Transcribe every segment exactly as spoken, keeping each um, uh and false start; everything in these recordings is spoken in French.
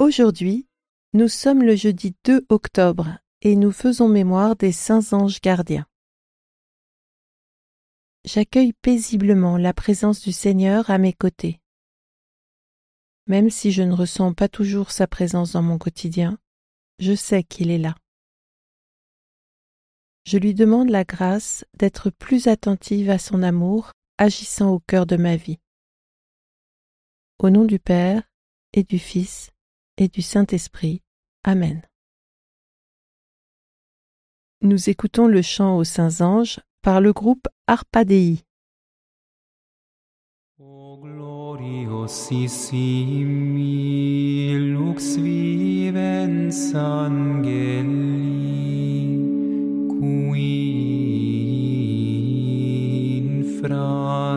Aujourd'hui, nous sommes le jeudi deux octobre et nous faisons mémoire des saints anges gardiens. J'accueille paisiblement la présence du Seigneur à mes côtés. Même si je ne ressens pas toujours sa présence dans mon quotidien, je sais qu'il est là. Je lui demande la grâce d'être plus attentive à son amour agissant au cœur de ma vie. Au nom du Père et du Fils et du Saint-Esprit. Amen. Nous écoutons le chant aux saints anges par le groupe Harpa Dei. O gloriosissimi lux vivens angeli, qui infra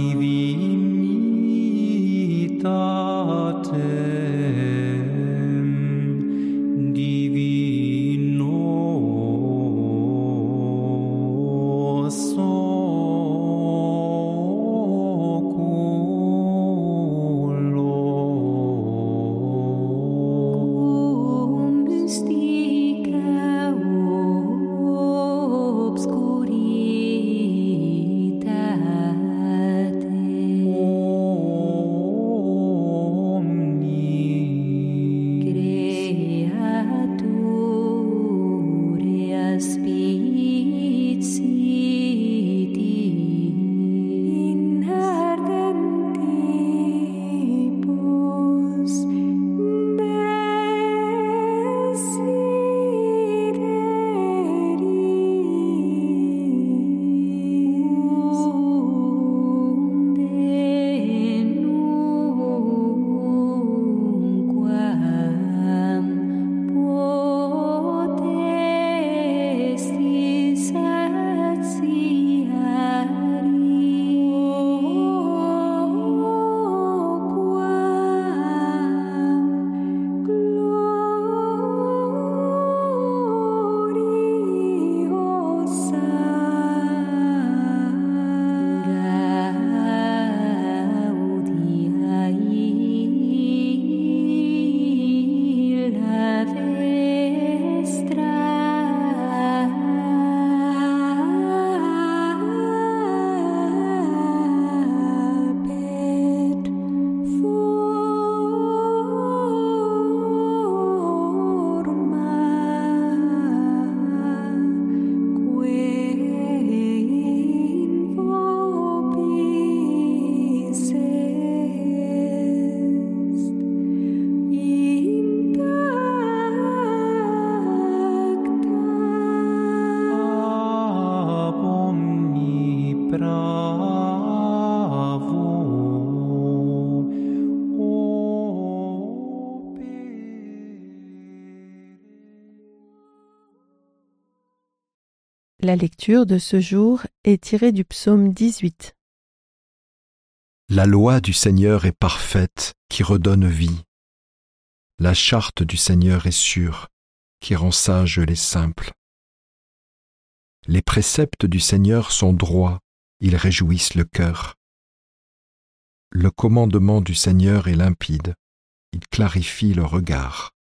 divinitatem divino Cum mystica obscuritate creature aspicit siti in ardentibus ab omni bravo opere. La lecture de ce jour est tirée du psaume dix-huit. La loi du Seigneur est parfaite, qui redonne vie. La charte du Seigneur est sûre, qui rend sages les simples. Les préceptes du Seigneur sont droits, ils réjouissent le cœur. Le commandement du Seigneur est limpide, il clarifie le regard.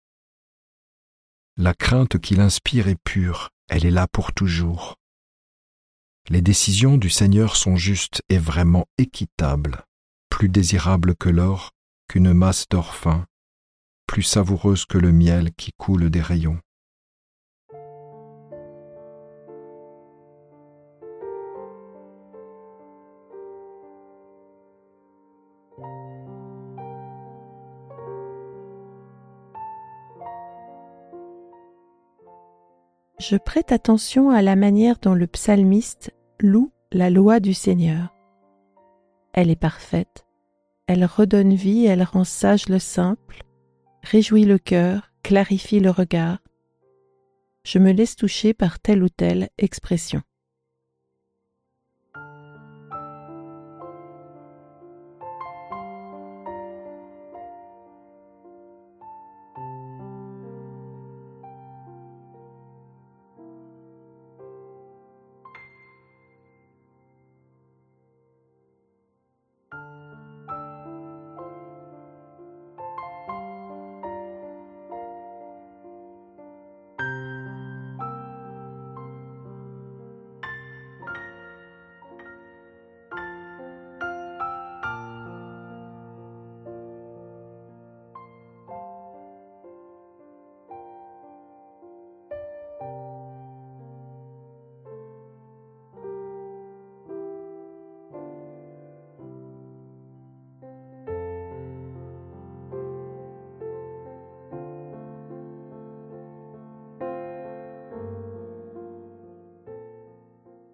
La crainte qu'il inspire est pure, elle est là pour toujours. Les décisions du Seigneur sont justes et vraiment équitables, plus désirables que l'or, qu'une masse d'or fin, plus savoureuses que le miel qui coule des rayons. Je prête attention à la manière dont le psalmiste loue la loi du Seigneur. Elle est parfaite, elle redonne vie, elle rend sage le simple, réjouit le cœur, clarifie le regard. Je me laisse toucher par telle ou telle expression.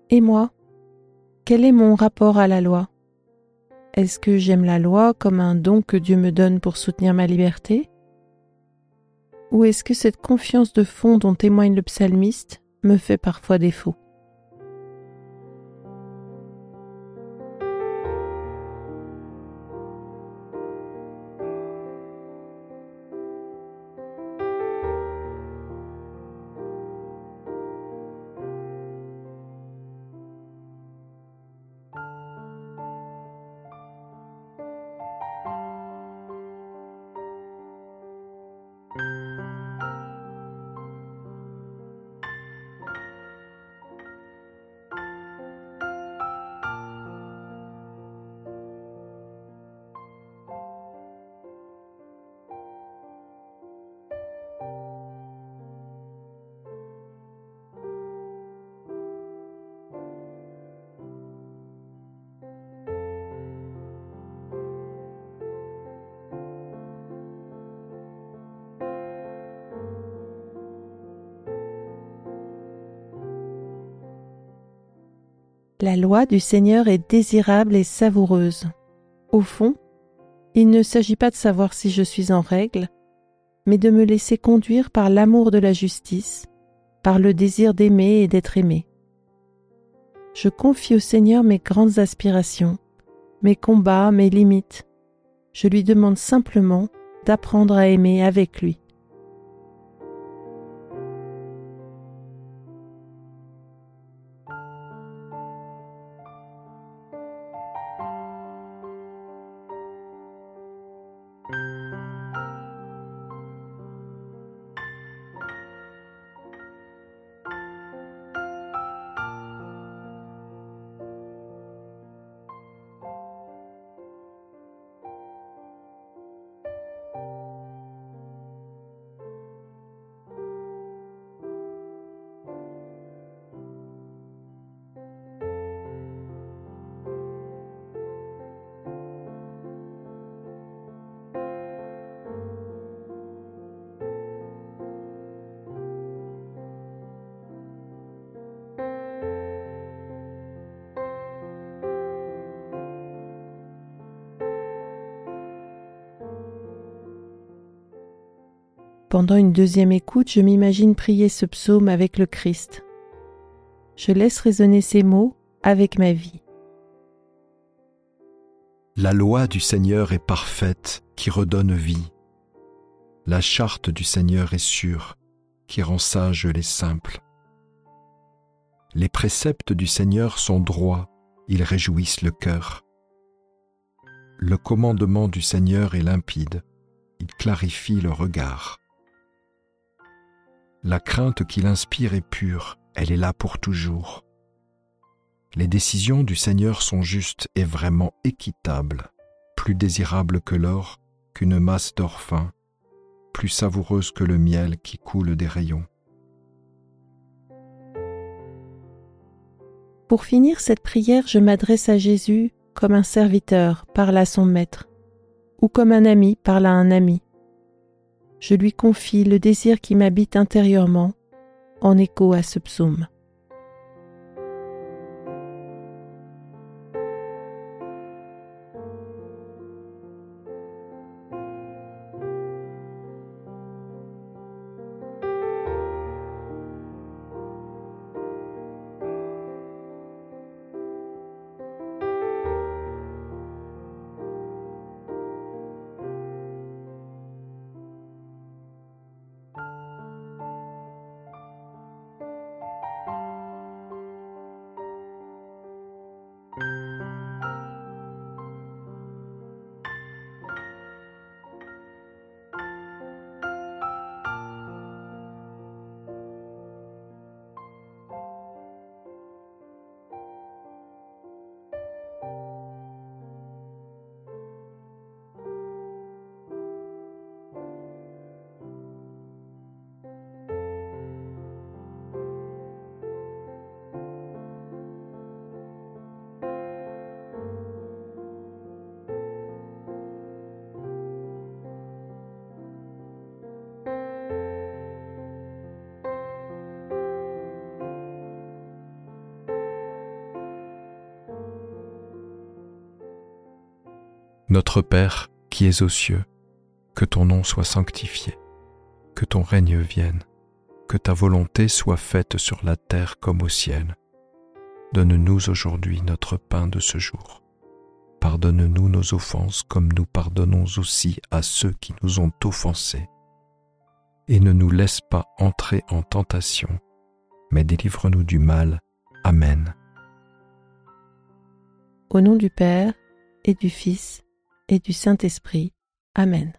Et moi, quel est mon rapport à la loi? Est-ce que j'aime la loi comme un don que Dieu me donne pour soutenir ma liberté? Ou est-ce que cette confiance de fond dont témoigne le psalmiste me fait parfois défaut? La loi du Seigneur est désirable et savoureuse. Au fond, il ne s'agit pas de savoir si je suis en règle, mais de me laisser conduire par l'amour de la justice, par le désir d'aimer et d'être aimé. Je confie au Seigneur mes grandes aspirations, mes combats, mes limites. Je lui demande simplement d'apprendre à aimer avec lui. Pendant une deuxième écoute, je m'imagine prier ce psaume avec le Christ. Je laisse résonner ces mots avec ma vie. La loi du Seigneur est parfaite, qui redonne vie. La charte du Seigneur est sûre, qui rend sages les simples. Les préceptes du Seigneur sont droits, ils réjouissent le cœur. Le commandement du Seigneur est limpide, il clarifie le regard. La crainte qu'il inspire est pure, elle est là pour toujours. Les décisions du Seigneur sont justes et vraiment équitables, plus désirables que l'or, qu'une masse d'or fin, plus savoureuses que le miel qui coule des rayons. Pour finir cette prière, je m'adresse à Jésus comme un serviteur parle à son maître, ou comme un ami parle à un ami. Je lui confie le désir qui m'habite intérieurement, en écho à ce psaume. Notre Père qui es aux cieux, que ton nom soit sanctifié, que ton règne vienne, que ta volonté soit faite sur la terre comme au ciel. Donne-nous aujourd'hui notre pain de ce jour. Pardonne-nous nos offenses comme nous pardonnons aussi à ceux qui nous ont offensés. Et ne nous laisse pas entrer en tentation, mais délivre-nous du mal. Amen. Au nom du Père, et du Fils, et du Saint-Esprit. Amen.